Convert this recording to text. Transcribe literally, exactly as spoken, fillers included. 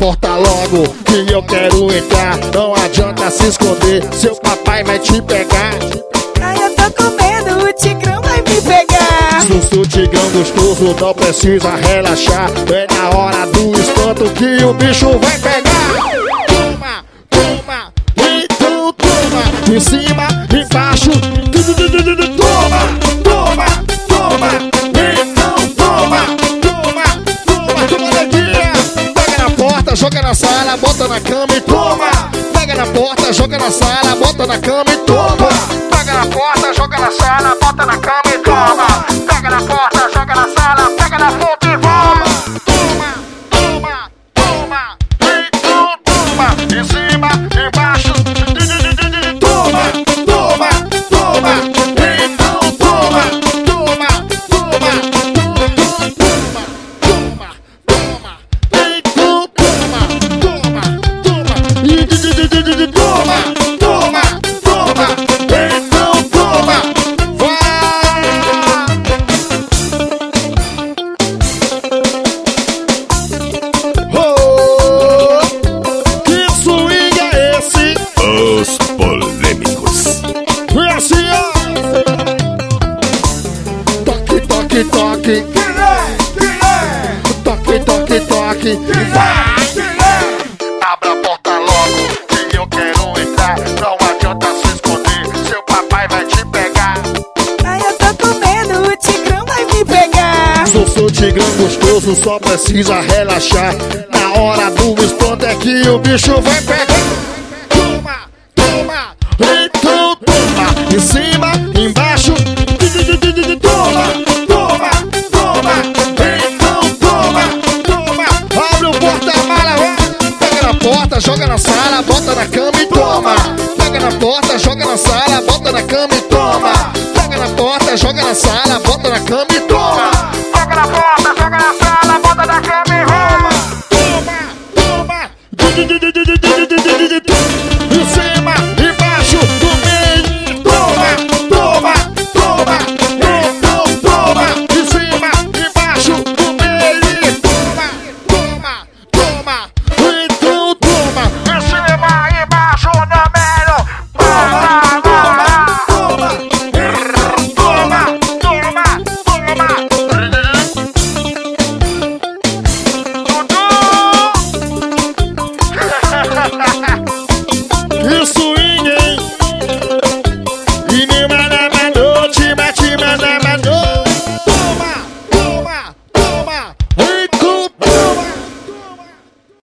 porta logo que eu quero entrar. Não adianta se esconder, seu papai vai te pegar. Ai, eu tô com medo, o tigrão vai me pegar. Sussu tigrão gostoso, não precisa relaxar. É na hora do espanto que o bicho vai pegar. Toma, toma, então toma. Em cima, embaixo. Toma, toma, toma. Então toma, toma, toma. Toma dedinha. Pega na porta, joga na sala, bota na cama e toma. Pega na porta, joga na sala, bota na cama e toma. Pega na porta, joga na sala, bota na cama e toma. Pega na porta, joga na sala, pega na ponta e toma. Toma, toma, toma. Então toma. Em cima, embaixo. Toma, toma, toma. Então toma, toma, toma, toma, toma, toma. Então toma, toma, toma. Toma, toma, toma. Então toma. Vai! Oh, que swing é esse? Os polêmicos. É assim, ó. Toque, toque, toque. Toque, toque, toque. Vai! Abra a porta logo que eu quero entrar. Não adianta se esconder, seu papai vai te pegar. Ai, eu tô com medo, o tigrão vai me pegar. Sussu tigrão gostoso, só precisa relaxar. Na hora do espanto é que o bicho vai pegar. Toma, toma, então toma. Em cima, embaixo. Toma, toma, toma. Então toma, toma. Abre o porta-mala, vai. Pega na porta, joga na sala, bota na cama e toma. Pega na porta, joga na sala, bota na cama e toma. Pega na porta, joga na sala, bota na cama e toma. Pega na porta.